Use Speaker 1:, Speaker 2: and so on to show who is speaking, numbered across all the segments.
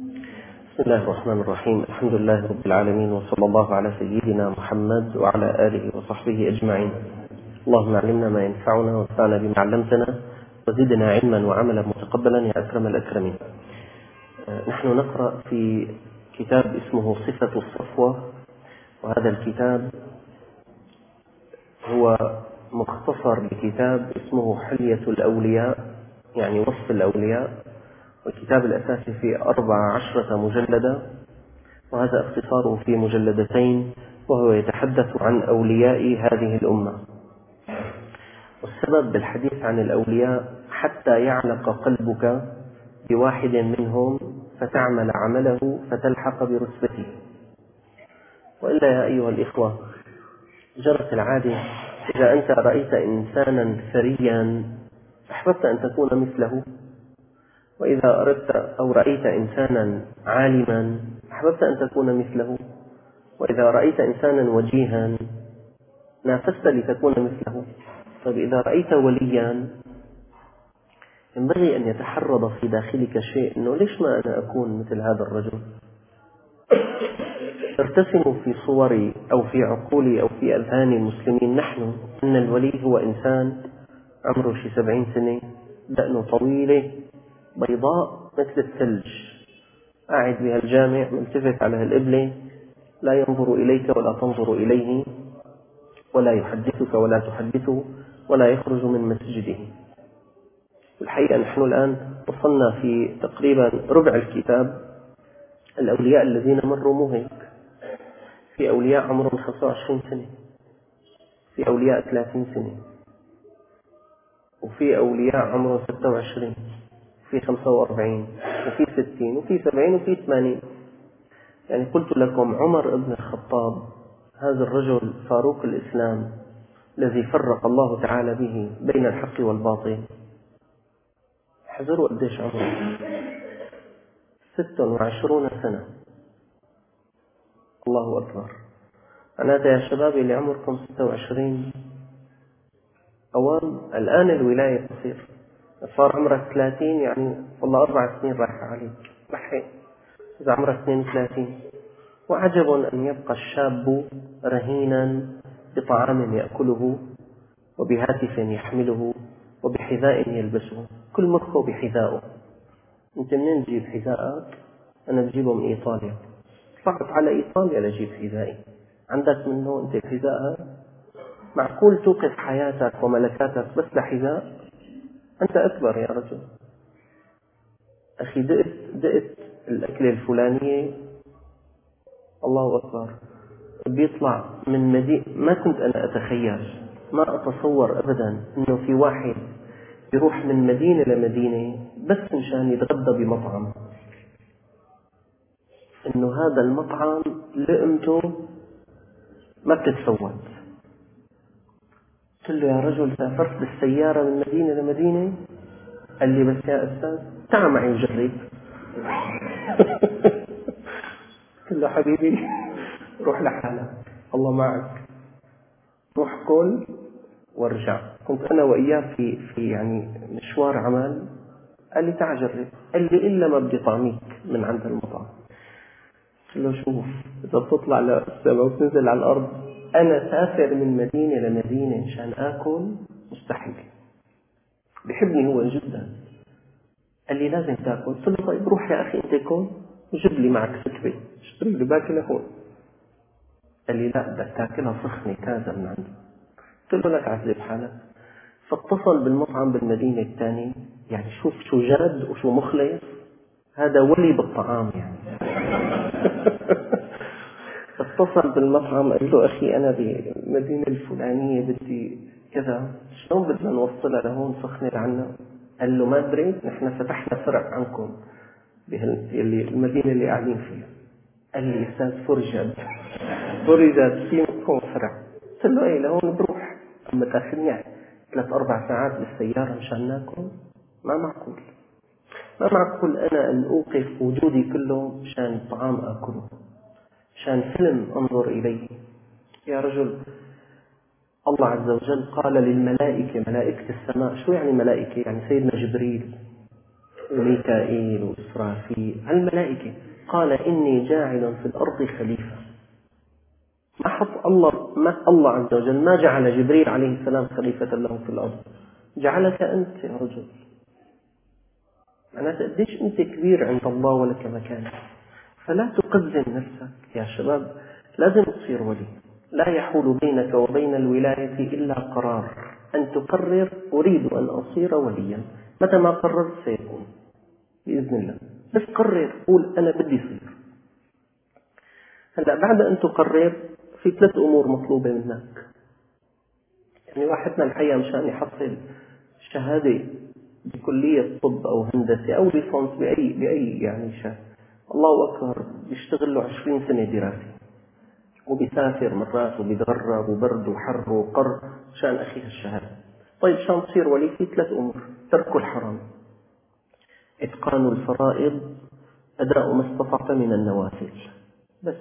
Speaker 1: بسم الله الرحمن الرحيم. الحمد لله رب العالمين، وصلى الله على سيدنا محمد وعلى آله وصحبه أجمعين. اللهم علمنا ما ينفعنا وانفعنا بما علمتنا وزدنا علما وعملا متقبلا يا أكرم الأكرمين. نحن نقرأ في كتاب اسمه صفة الصفوة، وهذا الكتاب هو مختصر لكتاب اسمه حلية الأولياء، يعني وصف الأولياء، والكتاب الأساسي في 14 مجلدة، وهذا اختصاره في مجلدتين، وهو يتحدث عن أولياء هذه الأمة. والسبب بالحديث عن الأولياء حتى يعلق قلبك بواحد منهم فتعمل عمله فتلحق برتبته. وإلا يا أيها الإخوة، جرت العادة إذا أنت رأيت إنسانا ثريا أحببت أن تكون مثله، وإذا أردت أو رأيت إنسانا عالما أحببت أن تكون مثله، وإذا رأيت إنسانا وجيها نافست لتكون مثله. طيب إذا رأيت وليا ينبغي أن يتحرض في داخلك شيء، أنه ليش ما أنا أكون مثل هذا الرجل؟ ترتسم في صوري أو في عقولي أو في أذهان المسلمين نحن أن الولي هو إنسان عمره 70 سنة، دقنه طويلة بيضاء مثل الثلج، قاعد بهالجامع ملتفت على هالقبلة، لا ينظر إليك ولا تنظر إليه، ولا يحدثك ولا تحدثه، ولا يخرج من مسجده. الحقيقة نحن الآن وصلنا في تقريبا ربع الكتاب الأولياء الذين مروا مو هيك. في أولياء عمرهم 25 سنة، في أولياء 30 سنة، وفي أولياء عمرهم 26، في 45، وفي 60، وفي 70، وفي 80. يعني قلت لكم عمر بن الخطاب، هذا الرجل فاروق الإسلام الذي فرق الله تعالى به بين الحق والباطل، حذروا قديش عمره، 26 سنة. الله أكبر. معناتها يا شباب اللي عمركم 26 أوام الآن الولاية تصير، صار عمرك 30 يعني والله 4 سنين رايحة عليك رحي. إذا عمرك 32، وعجب أن يبقى الشاب رهينا بطعام يأكله وبهاتف يحمله وبحذاء يلبسه، كل مخه بحذائه. أنت منين تجيب حذاءك؟ أنا بجيبه من إيطاليا. طلعت على إيطاليا لجيب حذائي، عندك منه أنت الحذاء؟ معقول توقف حياتك وملكاتك بس لحذاء؟ أنت أكبر يا رجل. أخي دقت الأكلة الفلانية، الله أكبر، بيطلع من مدينة ما كنت أنا أتخيل، ما أتصور أبدا أنه في واحد يروح من مدينة لمدينة بس مشان يتغدى بمطعم، أنه هذا المطعم لقمته ما بتتفوت. قلت له يا رجل سافرت بالسيارة من مدينة لمدينة؟ قال لي بس يا أستاذ تعال معي وجرب. قلت له حبيبي روح لحالك، الله معك، روح كل وارجع. كنت أنا وإياه في يعني مشوار عمل، قال لي تعال جرب، قال لي إلا ما بدي طعميك من عند المطعم. قلت له شوف، إذا بتطلع للسماء وتنزل على الأرض، أنا سافر من مدينة لمدينة مشان آكل مستحيل. بحبني هو جدا، قال لي لازم تاكل. قلت له طيب روح يا أخي أنت كل وجيب لي معك فتوى، اشتري لي باكلة هون. قال لي لا بدك تاكلها سخنة تازة من عندي. قلت له لا تعذب حالك. فاتصل بالمطعم بالمدينة الثانية، يعني شوف شو جاد وشو مخلص، هذا ولي بالطعام يعني. اتصل بالمطعم قال له أخي أنا بالمدينة الفلانية بدي كذا، شلون بدنا نوصلها لهون سخنة لعنا؟ قال له ما دريت نحن فتحنا فرع عنكم المدينة اللي قاعدين فيها. قال لي أستاذ فرجت في مكون فرع. قلت له ايه لهون بروح، اما تاخذني 3-4 ساعات بالسيارة مشان ناكل؟ ما معقول، ما معقول أنا أن أوقف وجودي كله مشان طعام آكله، مشان فيلم أنظر إليه. يا رجل الله عز وجل قال للملائكة، ملائكة السماء، شو يعني ملائكة؟ يعني سيدنا جبريل وميكائيل وإسرافيل الملائكة، قال إني جاعل في الأرض خليفة. ما حط الله عز وجل ما جعل جبريل عليه السلام خليفة له في الأرض، جعلك أنت يا رجل. معناته قديش أنت كبير عند الله ولك مكان. فلا تقزم نفسك يا شباب، لازم تصير ولي. لا يحول بينك وبين الولاية إلا قرار، أن تقرر أريد أن أصير وليا. متى ما قررت سيكون بإذن الله، بس قرر، قول أنا بدي صير. هلأ بعد أن تقرر في 3 أمور مطلوبة منك. يعني واحدنا الحقيقة مشان يحصل شهادة بكلية طب أو هندسة أو ليسانس بأي يعني شيء، الله أكبر، بيشتغل له 20 سنة دراسة، وبيسافر مرات وبيتغرب وبرد وحر وقر شان أخي الشهادة. طيب شان تصير ولي في 3 أمور: ترك الحرام، إتقان الفرائض، أداء ما استطعت من النوافل. بس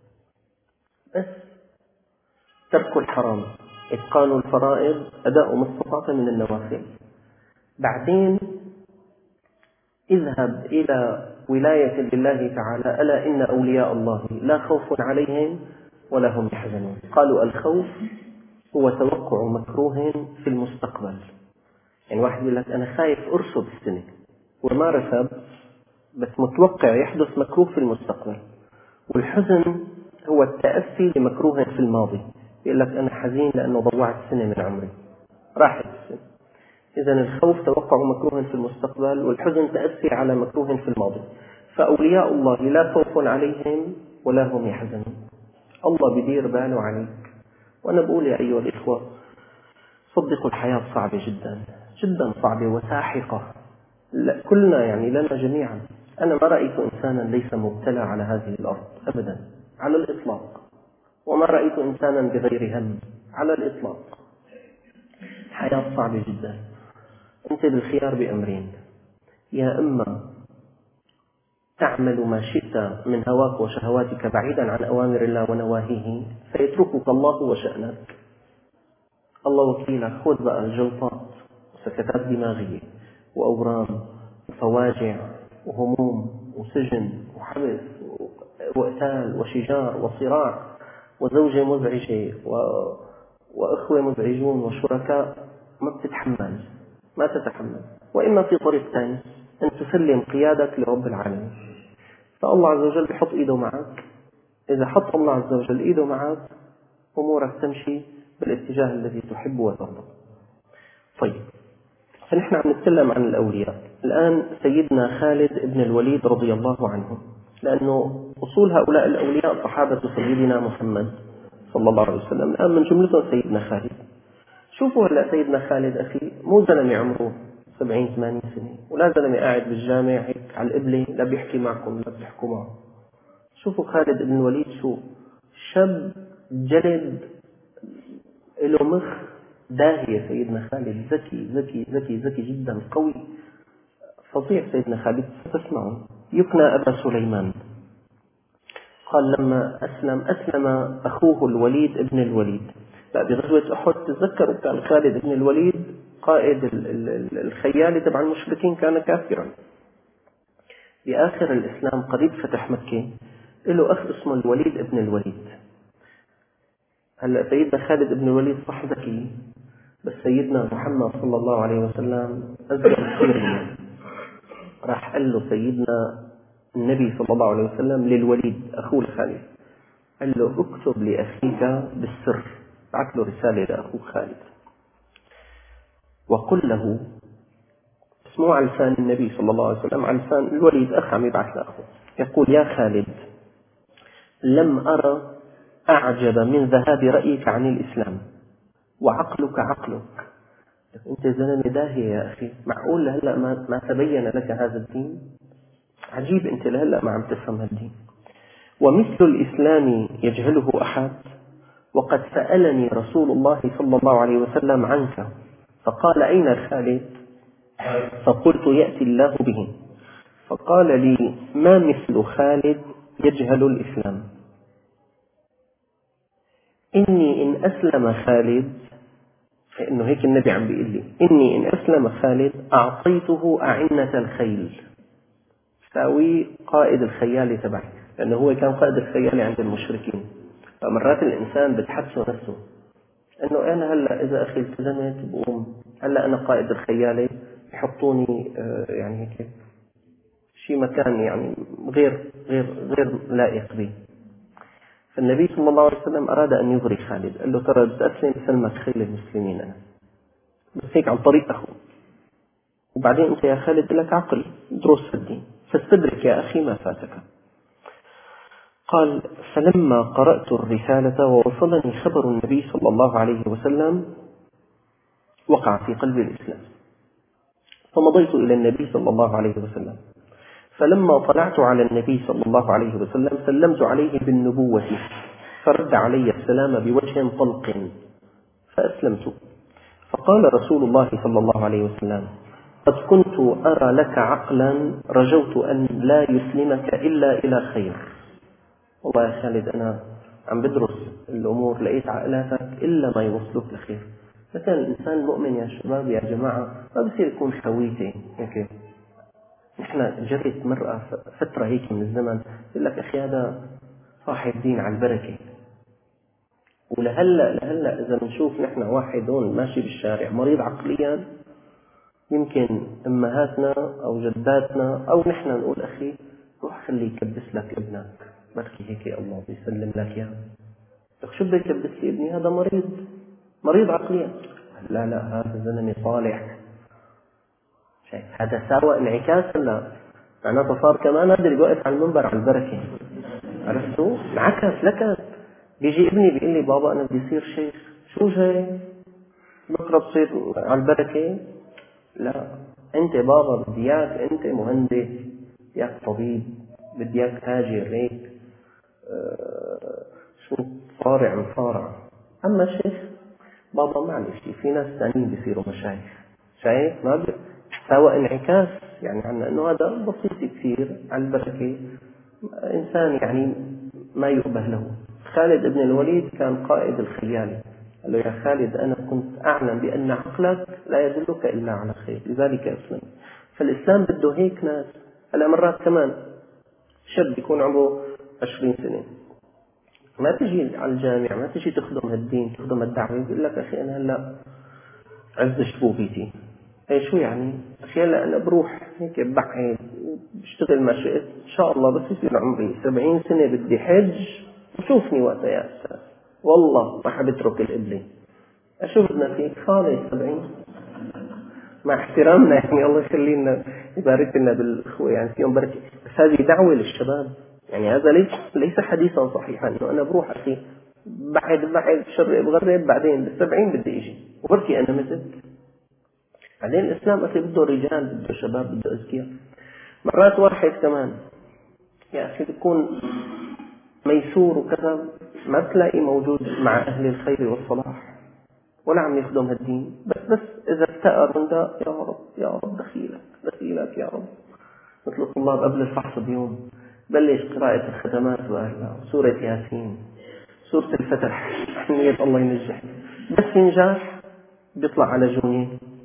Speaker 1: ترك الحرام، إتقان الفرائض، أداء ما استطعت من النوافل. بعدين اذهب إلى ولاية لله تعالى: ألا إن أولياء الله لا خوف عليهم ولا هم يحزنون. قالوا الخوف هو توقع مكروه في المستقبل. يعني واحد يقول لك أنا خايف أرسب السنة، وما رسب بس متوقع يحدث مكروه في المستقبل. والحزن هو التأسي لمكروه في الماضي، يقول لك أنا حزين لأنه ضوعت سنة من عمري، راحت السنة. إذن الخوف توقع مكروه في المستقبل، والحزن تأسي على مكروه في الماضي. فأولياء الله لا خوف عليهم ولا هم يحزنون. الله بدير باله عليك. وأنا بقول يا أيها الإخوة، صدقوا الحياة صعبة جدا جدا، صعبة وساحقة. كلنا يعني لنا جميعا. أنا ما رأيت إنسانا ليس مبتلى على هذه الأرض أبدا على الإطلاق، وما رأيت إنسانا بغير هم على الإطلاق. حياة صعبة جدا. أنت بالخيار بأمرين: يا إما تعمل ما شئت من هواك وشهواتك بعيدا عن أوامر الله ونواهيه فيتركك الله وشأنك، الله وكيلك، خذ بقى جلطات وسكتات دماغية وأورام وفواجع وهموم وسجن وحبس وقتال وشجار وصراع وزوجة مزعجة وأخوة مزعجون وشركاء ما بتتحمل، ما تتحمل. وإما في طريق ثاني، أن تسلم قيادك لرب العالمين، فالله عز وجل بحط إيده معك. إذا حط الله عز وجل إيده معك أمورك تمشي بالاتجاه الذي تحب وترضى. طيب، فنحن عم نتكلم عن الأولياء. الآن سيدنا خالد بن الوليد رضي الله عنه، لأنه أصول هؤلاء الأولياء صحابة سيدنا محمد صلى الله عليه وسلم. الآن من جملتهم سيدنا خالد. شوفوا هلا سيدنا خالد أخي مو زلمة عمره 70-80 سنة، ولا زلمة قاعد بالجامع هيك على القبلة لا بيحكي معكم لا بتحكوا معه. شوفوا خالد بن الوليد، شو شاب جلد له مخ داهية. سيدنا خالد ذكي ذكي ذكي ذكي جدا، قوي فظيع. سيدنا خالد ستسمعوا. يكنى أبا سليمان. قال لما أسلم أخوه الوليد ابن الوليد. لا، بغزوة أحد تذكروا كان خالد بن الوليد قائد الخيالة تبع المشركين، كان كافرا. بآخر الإسلام قريب فتح مكة له أخ اسمه الوليد ابن الوليد. هلا سيدنا خالد بن الوليد صح ذكي، بس سيدنا محمد صلى الله عليه وسلم أذكى كثير منه. راح قال له سيدنا النبي صلى الله عليه وسلم للوليد أخوه خالد، قال له اكتب لأخيك بالسر، بعث له رسالة لأخوه خالد وقل له، اسمه على لسان النبي صلى الله عليه وسلم، على لسان الوليد أخ عم يبعث لأخوه، يقول: يا خالد، لم أرى أعجب من ذهاب رأيك عن الإسلام وعقلك عقلك. أنت زلمة داهية يا أخي، معقول لهلأ ما تبين لك هذا الدين؟ عجيب أنت لهلأ ما عم تفهم الدين. ومثل الإسلام يجهله أحد، وقد سألني رسول الله صلى الله عليه وسلم عنك فقال: أين خالد؟ فقلت: يأتي الله به. فقال لي: ما مثل خالد يجهل الإسلام؟ إني إن أسلم خالد إنه هيك النبي عم بيقول لي إني إن أسلم خالد أعطيته أعنة الخيل، ساوي قائد الخيالي تبعي، لأنه هو كان قائد الخيالي عند المشركين. فمرات الإنسان بتحسه نفسه إنه أنا هلأ إذا أخي التزمت بقوم هلأ أنا قائد الخيالي يحطوني يعني هيك شيء مكان يعني غير لائق به. فالنبي صلى الله عليه وسلم أراد أن يغري خالد، قال له ترى بدي أسلم سلمك خيل المسلمين أنا، بس هيك عن طريق أخوه، وبعدين أنت يا خالد لك عقل دروس الدين فاستدرك يا أخي ما فاتك. قال فلما قرأت الرسالة ووصلني خبر النبي صلى الله عليه وسلم وقع في قلبي الإسلام، فمضيت إلى النبي صلى الله عليه وسلم، فلما طلعت على النبي صلى الله عليه وسلم سلمت عليه بالنبوة، فرد علي السلام بوجه طلق فأسلمت. فقال رسول الله صلى الله عليه وسلم قد كنت أرى لك عقلا رجوت أن لا يسلمك إلا إلى خير. والله يا خالد أنا عم بدرس الأمور لقيت عقلاتك إلا ما يوصلك لخير. مثلا الإنسان المؤمن يا شباب يا جماعة ما بصير يكون خويتي هيك. نحن جريت مرة فترة هيك من الزمن يقول لك أخي هذا صاحب دين على البركة، ولهلا إذا بنشوف نحن واحد هون ماشي بالشارع مريض عقليا، يمكن أمهاتنا أو جداتنا أو نحن نقول أخي روح خليه يكبس لك ابنك بركي هيك الله بيسلم لك إياه. لك شو بده يكبس لي ابني هذا مريض عقليا. لا هذا زلمة صالح. شايف هذا ساوى انعكاس لا معناته صار كمان قادر يوقف على المنبر على البركة. عرفتوا؟ انعكس لك. بيجي ابني بيقول لي بابا أنا بدي أصير شيخ. شو جاي؟ بكرة بصير على البركة؟ لا أنت بابا بدي إياك أنت مهندس، بدي إياك طبيب، بدي إياك تاجر هيك شو صارع مصارع. أما شيخ بابا معلش في ناس ثانيين بيصيروا مشايخ. شايف ما سوى انعكاس يعني عنا انه هذا بسيط كثير على البركة، انسان يعني ما يؤبه له. خالد بن الوليد كان قائد الخيال، قال له يا خالد انا كنت اعلم بان عقلك لا يدلك الا على خير لذلك اسلم. فالاسلام بده هيك ناس. هلا مرات كمان شاب يكون عمره 20 سنة ما تجي على الجامع ما تجي تخدم هالدين تخدم الدعوة، يقول لك أخي أنا هلا عز شبوبيتي. أي شو يعني؟ أخي هلا أنا بروح هيك ببعد بشتغل ما شئت إن شاء الله بس يصير عمري 70 سنة بدي حج وشوفني وقتها يا أستاذ والله ما حبترك القبلة. أشو بدنا فيك خالص 70 مع احترامنا يعني الله يخلي لنا يبارك لنا بالإخوة يعني فيهم بركة، بس هذه دعوة للشباب يعني هذا ليس حديثا صحيحا انه انا بروح اخي بعد شرق بغرب بعدين بال70 بدي اجي وبركي انا متت. بعدين الاسلام اخي بده رجال بده شباب بده اذكياء. مرات واحد كمان يا اخي بيكون ميسور وكذا ما تلاقي موجود مع اهل الخير والصلاح ولا عم يخدم هالدين، بس اذا افتقر من ده يا رب دخيلك يا رب. مثل الطلاب قبل الفحص بيوم بلش قراءة الختمات وأهلها سورة ياسين سورة الفتح نية الله ينجح، بس ينجح بيطلع على جوني.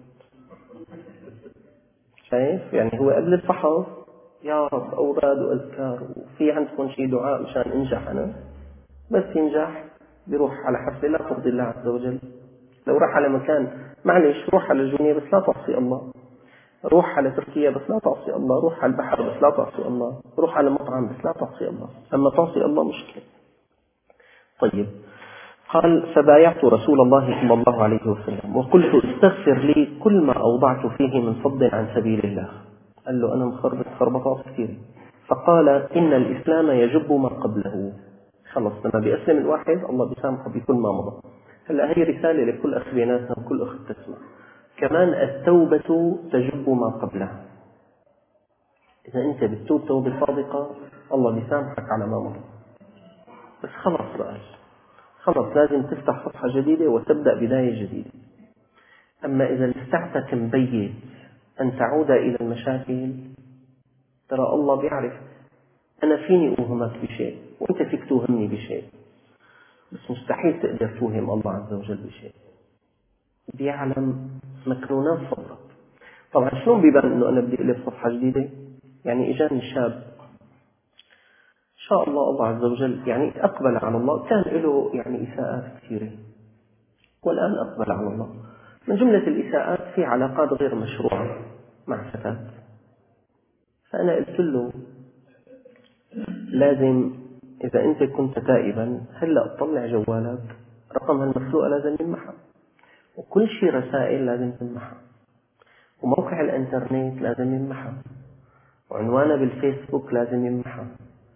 Speaker 1: شايف يعني هو قبل الفحص يا رب أوراد وأذكار وفي عندكم شيء دعاء مشان انجح أنا، بس ينجح بيروح على حفلة لا ترضي الله عز وجل. لو راح على مكان معلش روح على جوني بس لا تعصي الله، روح على تركيا بس لا تعصي الله، روح على البحر بس لا تعصي الله، روح على مطعم بس لا تعصي الله، أما تعصي الله مشكلة. طيب قال فبايعت رسول الله صلى الله عليه وسلم وقلت استغفر لي كل ما أوضعت فيه من صد عن سبيل الله. قال له أنا مخربط خربطات كثير. فقال إن الإسلام يجب ما قبله. خلص لما بيأسلم الواحد الله بيسامحه بكل ما مضى. هلا هي رسالة لكل أخ بيناتنا وكل أخت تسمع كمان التوبة تجب ما قبلها. إذا أنت بتتوب توبة صادقة الله بيسامحك على ما مضى، بس خلص لازم تفتح صفحة جديدة وتبدأ بداية جديدة. أما إذا لسعتك مبيت أن تعود إلى المشاكل ترى الله بيعرف أنا فيني أوهمك بشيء وأنت فيك توهمني بشيء، بس مستحيل تقدر توهم الله عز وجل بشيء. بيعلم مكنونات صدرك. طبعا شلون بيبان انه انا بدي الف صفحة جديدة؟ يعني اجاني شاب ان شاء الله عز وجل يعني اقبل على الله، كان له يعني اساءات كثيرة والان اقبل على الله. من جملة الاساءات في علاقات غير مشروعة مع فتاة. فانا قلت له لازم اذا انت كنت تائبا هلا تطلع جوالك، رقمها المخلوقة لازم ينمحى، وكل شيء رسائل لازم تنمحى، وموقع الانترنت لازم ينمحى، وعنوانها بالفيسبوك لازم ينمحى،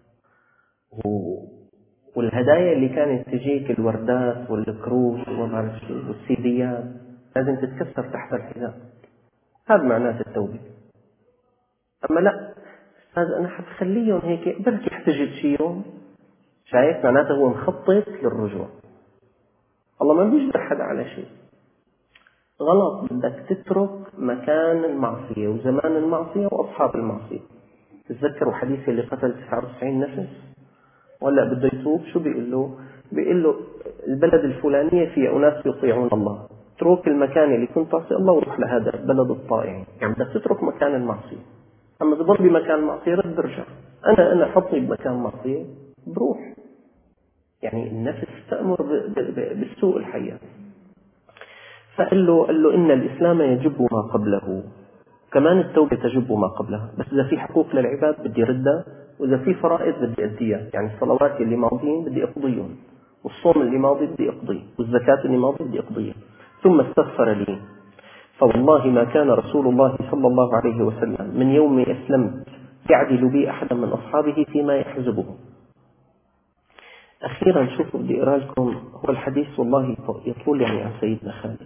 Speaker 1: والهدايا اللي كانت تجيك الوردات والكروت والسيديات لازم تتكسر تحت الحذاء. هذا معناه التوبة. أما لا أستاذ أنا حتخليهم هيك بركي احتجت شي يوم، شايف معناته هو مخطط للرجوع. الله ما بيجبر حدا على شيء. غلط، بدك تترك مكان المعصية وزمان المعصية وأصحاب المعصية. تتذكروا حديث اللي قتل 99 نفس ولا بده يتوب؟ شو بيقول له؟ بيقول له البلد الفلانية فيها أناس يطيعون الله، اترك المكان اللي كنت تعصي الله وروح لهذا البلد الطائع. يعني بدك تترك مكان المعصية. أما تضل بمكان المعصية رد برجع. أنا حطني بمكان معصية بروح. يعني النفس تأمر بالسوء الحياة. قال له إن الإسلام يجب ما قبله، كمان التوبة تجب ما قبلها. بس إذا في حقوق للعباد بدي ردها، وإذا في فرائض بدي أديها. يعني الصلوات اللي ماضيين بدي أقضيهم، والصوم اللي ماضي بدي أقضيه، والزكاة اللي ماضي بدي أقضيها. ثم استغفر لي، فوالله ما كان رسول الله صلى الله عليه وسلم من يوم أسلمت يعدل بي أحدا من أصحابه فيما يحزبه. أخيرا شوفوا بدي أقرأ لكم، هو الحديث والله يطول يعني عن سيدنا خالد.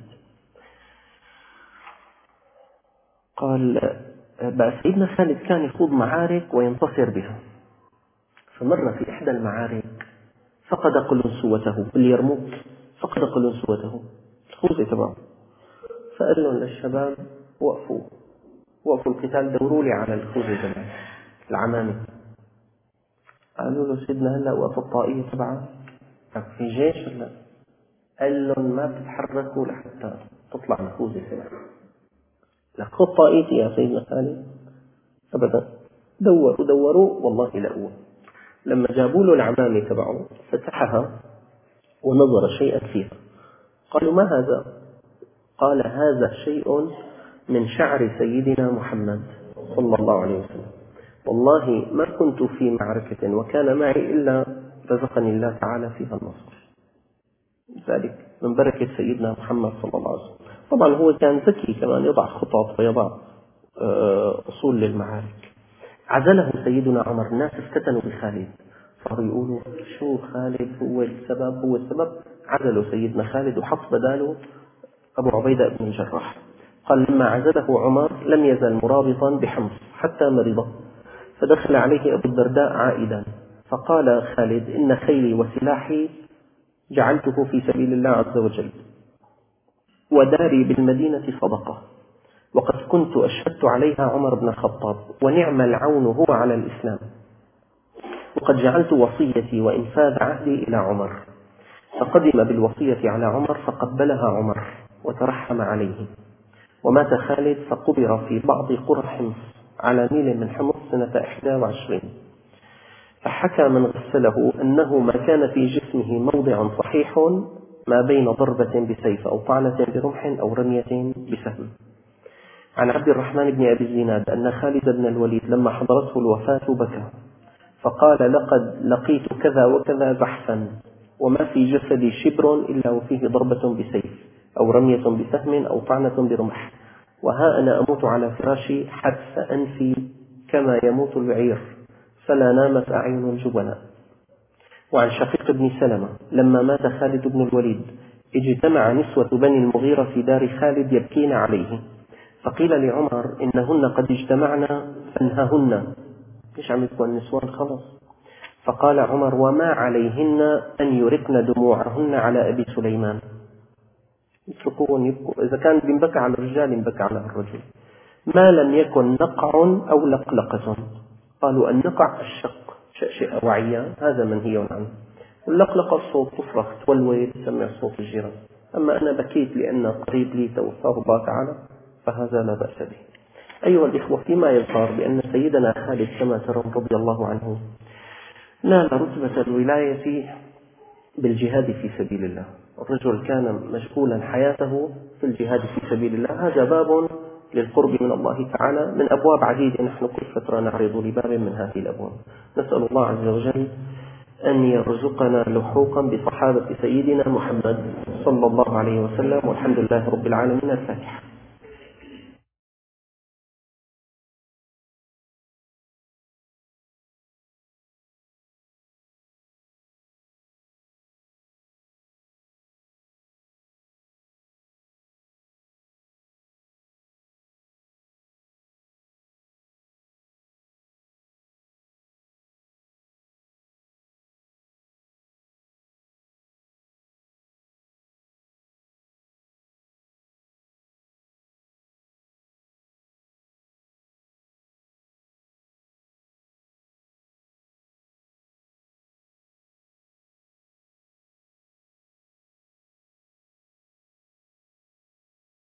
Speaker 1: قال بقى سيدنا خالد كان يخوض معارك وينتصر بها. فمر في إحدى المعارك فقد قلنسوته باليرموك، فقد قلنسوته الخوذة تبعه. فقال لهم للشباب وقفوا القتال، دوروا لي على الخوذة تبعه العمامة. قالوا له سيدنا هلا وقف الطائية تبعه في جيش ولا؟ قال لهم ما بتتحركوا لحتى تطلع الخوذة تبعه. لخذ طائيتي يا سيدنا خالد أبدا. دوروا والله لقوه. لما جابوا له العمامة تبعه فتحها ونظر شيئا فيها. قالوا ما هذا؟ قال هذا شيء من شعر سيدنا محمد صلى الله عليه وسلم، والله ما كنت في معركة وكان معي إلا رزقني الله تعالى فيها النصر. ذلك من بركة سيدنا محمد صلى الله عليه وسلم. طبعا هو كان ذكي كمان، يضع خطط ويضع أصول للمعارك. عزله سيدنا عمر. الناس افتتنوا بخالد، صاروا يقولوا شو خالد هو السبب. عزلوا سيدنا خالد وحط بداله أبو عبيدة بن الجراح. قال لما عزله عمر لم يزل مرابطا بحمص حتى مرض، فدخل عليه أبو الدرداء عائدا فقال خالد إن خيلي وسلاحي جعلته في سبيل الله عز وجل، وداري بالمدينة صدقة، وقد كنت أشهدت عليها عمر بن الخطاب، ونعم العون هو على الإسلام، وقد جعلت وصيتي وإنفاذ عهدي إلى عمر. فقدم بالوصية على عمر فقبلها عمر وترحم عليه. ومات خالد فقبر في بعض قرى حمص على ميل من حمص سنة 21. فحكى من غسله أنه ما كان في جسمه موضع صحيح ما بين ضربة بسيف أو طعنة برمح أو رمية بسهم. عن عبد الرحمن بن أبي الزناد أن خالد بن الوليد لما حضرته الوفاة بكى فقال لقد لقيت كذا وكذا زحفا، وما في جسدي شبر إلا وفيه ضربة بسيف أو رمية بسهم أو طعنة برمح، وها أنا أموت على فراشي حتف أنفي كما يموت البعير، فلا نامت أعين الجبناء. وعن شقيق بن سلمة لما مات خالد بن الوليد اجتمع نسوة بني المغيرة في دار خالد يبكين عليه، فقيل لعمر إنهن قد اجتمعنا فانههن. ليش عم يبكوا النسوان؟ خلص. فقال عمر وما عليهن أن يرقن دموعهن على أبي سليمان، يتركوهم يبكوا. إذا كان بينبكى على الرجال ينبكى على الرجل، ما لم يكن نقع أو لقلقة. قالوا النقع الشق شيء وعيان، هذا منهي عنه. واللقلقة الصوت تفرخ تولول تسمع صوت الجيران. أما أنا بكيت لأن قريب لي توفاه الله تعالى فهذا لا بأس به. أيها الإخوة، فيما يظهر بأن سيدنا خالد كما ترون رضي الله عنه نال رتبة الولاية بالجهاد في سبيل الله. الرجل كان مشغولا حياته في الجهاد في سبيل الله. هذا باب للقرب من الله تعالى من أبواب عديدة، نحن كل فترة نعرض لباب من هذه الأبواب. نسأل الله عز وجل أن يرزقنا لحوقا بصحابة سيدنا محمد صلى الله عليه وسلم، والحمد لله رب العالمين. الفاتحة.